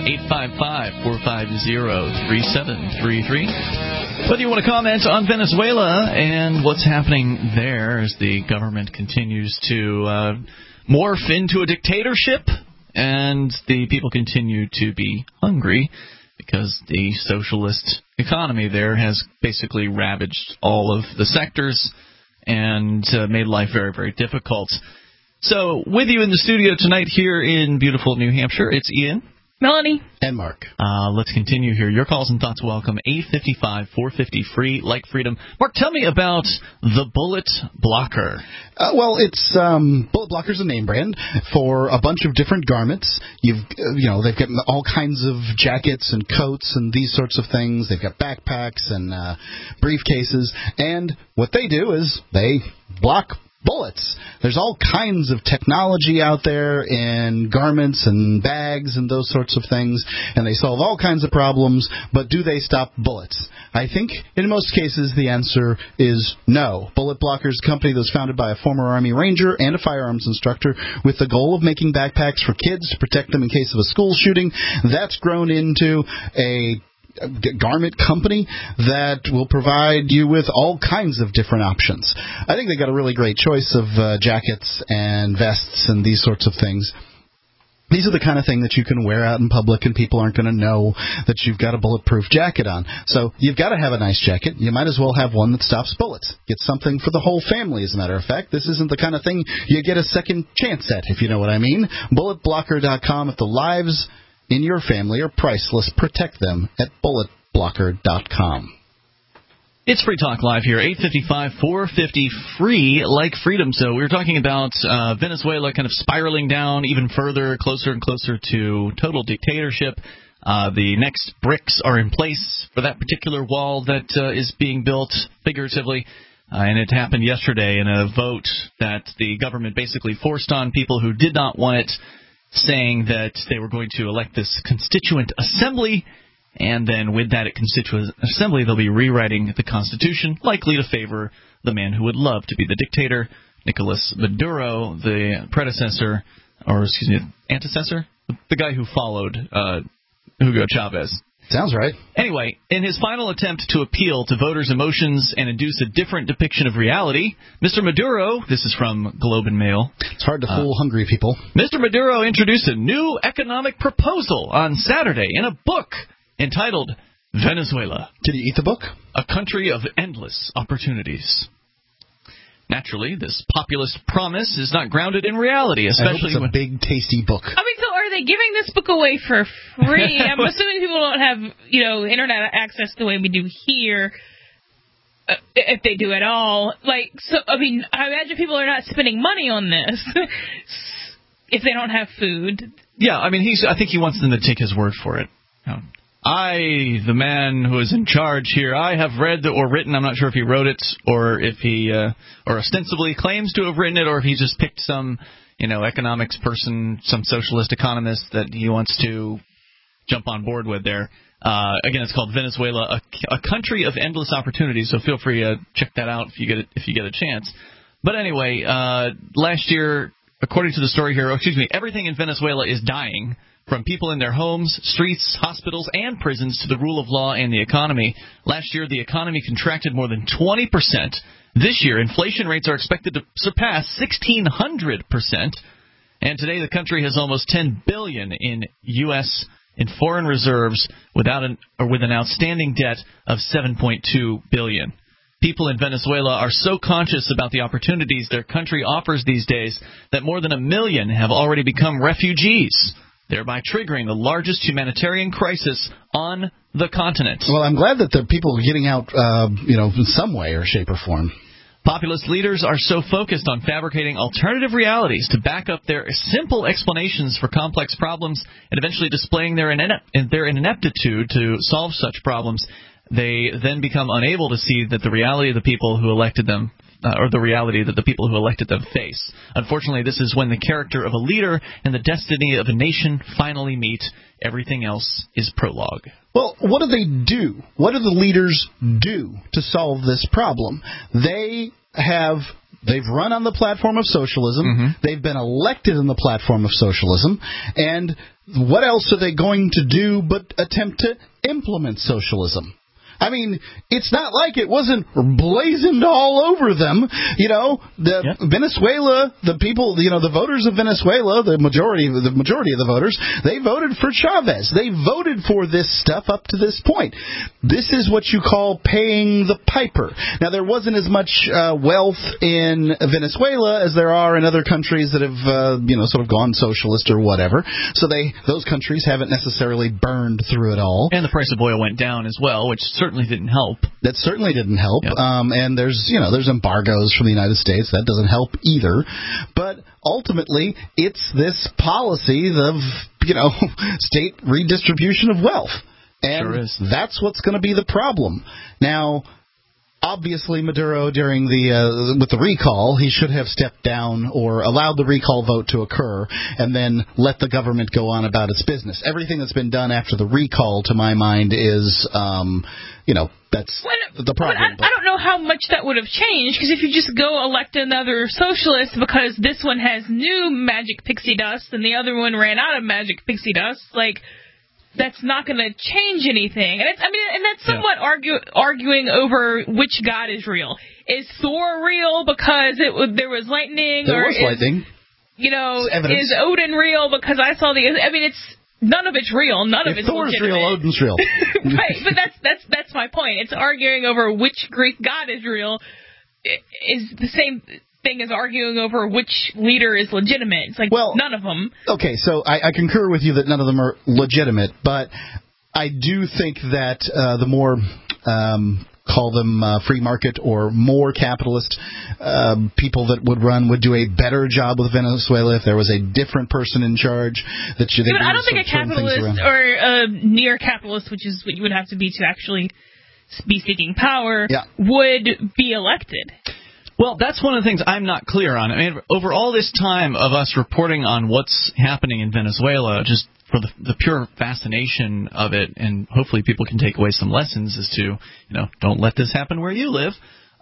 855-450-3733. Whether you want to comment on Venezuela and what's happening there as the government continues to morph into a dictatorship and the people continue to be hungry because the socialist economy there has basically ravaged all of the sectors and made life very, very difficult. So, with you in the studio tonight here in beautiful New Hampshire, it's Ian, Melanie, and Mark. Let's continue here. Your calls and thoughts welcome. 855-450-FREE, like freedom. Mark, tell me about the Bullet Blocker. Well, it's Bullet Blocker's a name brand for a bunch of different garments. They've got all kinds of jackets and coats and these sorts of things. They've got backpacks and briefcases, and what they do is they block bullets. There's all kinds of technology out there in garments and bags and those sorts of things, and they solve all kinds of problems, but do they stop bullets? I think in most cases the answer is no. Bullet Blocker's a company that was founded by a former Army Ranger and a firearms instructor with the goal of making backpacks for kids to protect them in case of a school shooting. That's grown into a garment company that will provide you with all kinds of different options. I think they got a really great choice of jackets and vests and these sorts of things. These are the kind of thing that you can wear out in public and people aren't going to know that you've got a bulletproof jacket on. So you've got to have a nice jacket. You might as well have one that stops bullets. Get something for the whole family, as a matter of fact. This isn't the kind of thing you get a second chance at, if you know what I mean. BulletBlocker.com. If the lives in your family are priceless, protect them at BulletBlocker.com. It's Free Talk Live here, 855 450 free, like freedom. So we were talking about Venezuela kind of spiraling down even further, closer and closer to total dictatorship. The next bricks are in place for that particular wall that is being built, figuratively. And it happened yesterday in a vote that the government basically forced on people who did not want it, saying that they were going to elect this constituent assembly. And then with that Constituent Assembly, they'll be rewriting the Constitution, likely to favor the man who would love to be the dictator, Nicolas Maduro, the predecessor, or excuse me, antecessor? The guy who followed Hugo Chavez. Sounds right. Anyway, in his final attempt to appeal to voters' emotions and induce a different depiction of reality, Mr. Maduro, this is from Globe and Mail. It's hard to fool hungry people. Mr. Maduro introduced a new economic proposal on Saturday in a book entitled Venezuela. Did you eat the book? A country of endless opportunities. Naturally, this populist promise is not grounded in reality, especially it's a big, tasty book. I mean, so are they giving this book away for free? I'm assuming people don't have, internet access the way we do here, if they do at all. I imagine people are not spending money on this if they don't have food. Yeah, I mean, I think he wants them to take his word for it. I, the man who is in charge here, I have read or written, I'm not sure if he wrote it or if he, or ostensibly claims to have written it, or if he just picked some, economics person, some socialist economist that he wants to jump on board with there. Again, it's called Venezuela, a country of endless opportunities, so feel free to check that out if you get a chance. But anyway, last year, according to the story here, everything in Venezuela is dying. From people in their homes, streets, hospitals, and prisons to the rule of law and the economy. Last year, the economy contracted more than 20%. This year, inflation rates are expected to surpass 1,600%. And today, the country has almost $10 billion in U.S. in foreign reserves with an outstanding debt of $7.2 billion. People in Venezuela are so conscious about the opportunities their country offers these days that more than 1 million have already become refugees, thereby triggering the largest humanitarian crisis on the continent. Well, I'm glad that the people are getting out, in some way or shape or form. Populist leaders are so focused on fabricating alternative realities to back up their simple explanations for complex problems and eventually displaying their ineptitude to solve such problems, they then become unable to see that the reality of the people who elected them or the reality that the people who elected them face. Unfortunately, this is when the character of a leader and the destiny of a nation finally meet. Everything else is prologue. Well, what do they do? What do the leaders do to solve this problem? They've run on the platform of socialism. Mm-hmm. They've been elected in the platform of socialism. And what else are they going to do but attempt to implement socialism? I mean, it's not like it wasn't blazoned all over them. Venezuela, the people, the voters of Venezuela, the majority of the voters, they voted for Chavez. They voted for this stuff up to this point. This is what you call paying the piper. Now, there wasn't as much wealth in Venezuela as there are in other countries that have, sort of gone socialist or whatever. So those countries haven't necessarily burned through it all. And the price of oil went down as well, which certainly didn't help. That certainly didn't help. Yep. And there's embargoes from the United States. That doesn't help either. But ultimately, it's this policy of, state redistribution of wealth. And sure is. That's what's going to be the problem. Now, obviously, Maduro, with the recall, he should have stepped down or allowed the recall vote to occur and then let the government go on about its business. Everything that's been done after the recall, to my mind, is, that's the problem. I don't know how much that would have changed, because if you just go elect another socialist because this one has new magic pixie dust and the other one ran out of magic pixie dust, that's not going to change anything. And that's somewhat arguing over which God is real. Is Thor real because there was lightning? There was lightning. is Odin real? Because I saw none of it's real. None of it's Thor's legitimate. real, Odin's real. Right, but that's my point. It's arguing over which Greek god is real is the same thing as arguing over which leader is legitimate. It's like, none of them. Okay, so I concur with you that none of them are legitimate, but I do think that the more call them free market or more capitalist people that would do a better job with Venezuela if there was a different person in charge. I don't think a capitalist or a near capitalist, which is what you would have to be to actually be seeking power, would be elected. Well, that's one of the things I'm not clear on. I mean, over all this time of us reporting on what's happening in Venezuela, just for the pure fascination of it, and hopefully people can take away some lessons as to, don't let this happen where you live.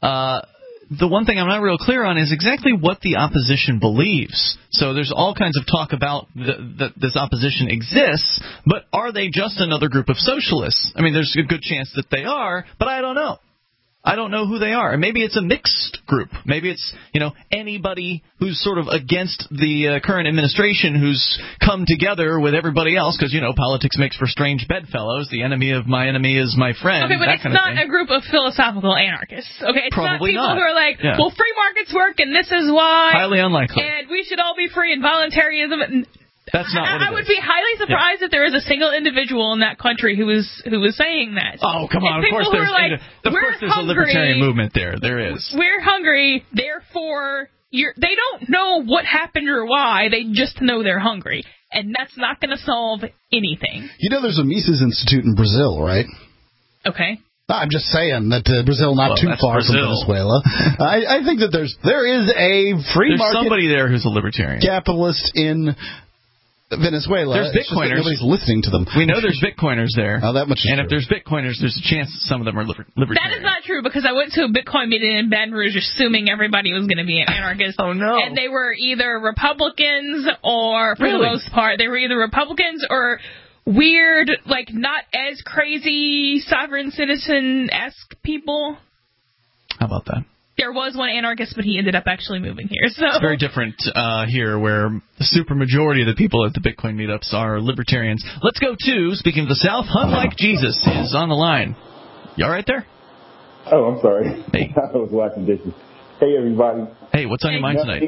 The one thing I'm not real clear on is exactly what the opposition believes. So there's all kinds of talk about that this opposition exists, but are they just another group of socialists? I mean, there's a good chance that they are, but I don't know. I don't know who they are. And maybe it's a mixed group. Maybe it's, anybody who's sort of against the current administration who's come together with everybody else because, politics makes for strange bedfellows. The enemy of my enemy is my friend. Okay, but it's not a group of philosophical anarchists. Okay, it's Probably not people who are like, well, free markets work and this is why. Highly unlikely. And we should all be free and voluntarism. That's not what it is. I would be highly surprised if there was a single individual in that country who was saying that. Oh, come on. Of course there's a libertarian movement there. There is. We're hungry, therefore they don't know what happened or why. They just know they're hungry. And that's not going to solve anything. There's a Mises Institute in Brazil, right? Okay. I'm just saying that Brazil not too far from Venezuela. I think that there is a free market. There's somebody there who's a libertarian. Capitalist in Venezuela. There's Bitcoiners. Nobody's listening to them. We know there's Bitcoiners there. Oh, that much is And true. if there's Bitcoiners, there's a chance that some of them are libertarian. That is not true, because I went to a Bitcoin meeting in Baton Rouge assuming everybody was going to be an anarchist. Oh, no. And they were either Republicans or, for the most part, they were either Republicans or weird, not as crazy sovereign citizen-esque people. How about that? There was one anarchist, but he ended up actually moving here. So it's very different here, where the supermajority of the people at the Bitcoin meetups are libertarians. Let's go to, speaking of the South, Unlike Jesus is on the line. You all right there? Oh, I'm sorry. Hey. I was watching dishes. Hey, everybody. Hey, what's on your mind tonight?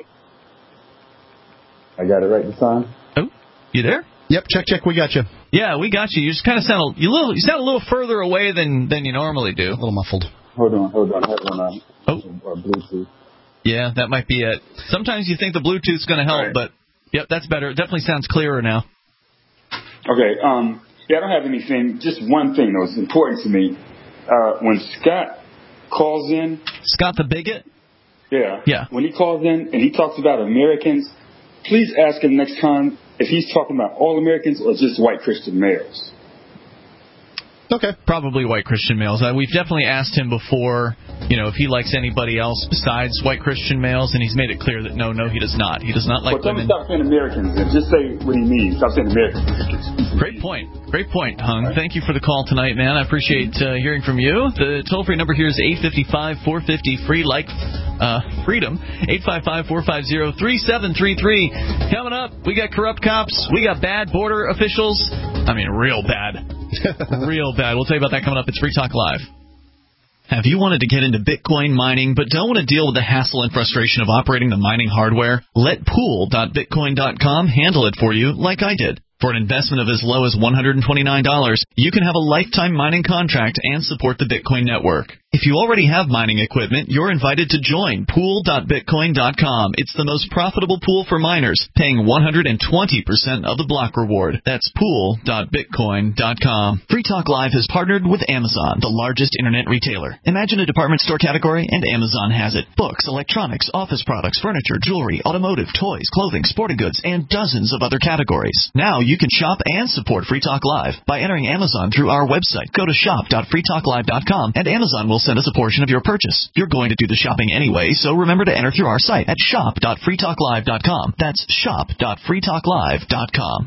I got it right this time. Oh, you there? Yep, check, we got you. Yeah, we got you. You just kind of sound you sound a little further away than you normally do. A little muffled. Hold on. I have one Bluetooth. Yeah, that might be it. Sometimes you think the Bluetooth's going to help, but yep, that's better. It definitely sounds clearer now. Okay. I don't have anything. Just one thing, though. It's important to me. When Scott calls in. Scott the bigot? Yeah. When he calls in and he talks about Americans, please ask him next time if he's talking about all Americans or just white Christian males. Okay. Probably white Christian males. We've definitely asked him before, if he likes anybody else besides white Christian males, and he's made it clear that no, he does not. He does not like women. Stop saying Americans and just say what he means. Stop saying Americans. Great point, Hung. Right. Thank you for the call tonight, man. I appreciate hearing from you. The toll-free number here is 855-450-FREE, like freedom, 855-450-3733. Coming up, we got corrupt cops. We got bad border officials. I mean, real bad. Real bad. We'll tell you about that coming up. It's Free Talk Live. Have you wanted to get into Bitcoin mining but don't want to deal with the hassle and frustration of operating the mining hardware? Let pool.bitcoin.com handle it for you like I did. For an investment of as low as $129, you can have a lifetime mining contract and support the Bitcoin network. If you already have mining equipment, you're invited to join pool.bitcoin.com. It's the most profitable pool for miners, paying 120% of the block reward. That's pool.bitcoin.com. Free Talk Live has partnered with Amazon, the largest internet retailer. Imagine a department store category, and Amazon has it. Books, electronics, office products, furniture, jewelry, automotive, toys, clothing, sporting goods, and dozens of other categories. Now you can shop and support Free Talk Live by entering Amazon through our website. Go to shop.freetalklive.com, and Amazon will send us a portion of your purchase. You're going to do the shopping anyway, so remember to enter through our site at shop.freetalklive.com. That's shop.freetalklive.com.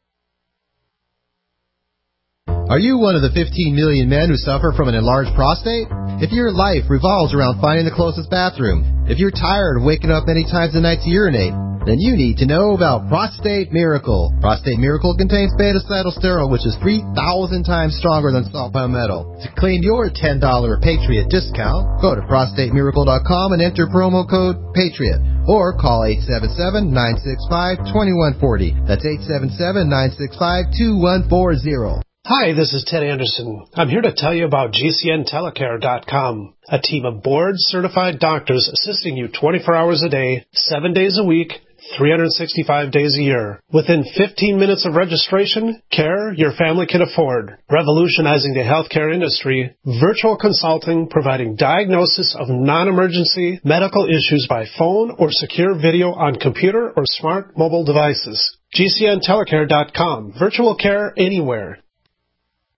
Are you one of the 15 million men who suffer from an enlarged prostate? If your life revolves around finding the closest bathroom, if you're tired of waking up many times a night to urinate, Then you need to know about Prostate Miracle. Prostate Miracle contains beta-cytosterol, which is 3,000 times stronger than salt palmetto. To claim your $10 Patriot discount, go to prostatemiracle.com and enter promo code PATRIOT. Or call 877-965-2140. That's 877-965-2140. Hi, this is Ted Anderson. I'm here to tell you about GCNtelecare.com, a team of board-certified doctors assisting you 24 hours a day, 7 days a week, 365 days a year. Within 15 minutes of registration, care your family can afford. Revolutionizing the healthcare industry, virtual consulting providing diagnosis of non-emergency medical issues by phone or secure video on computer or smart mobile devices. GCNtelecare.com. Virtual care anywhere.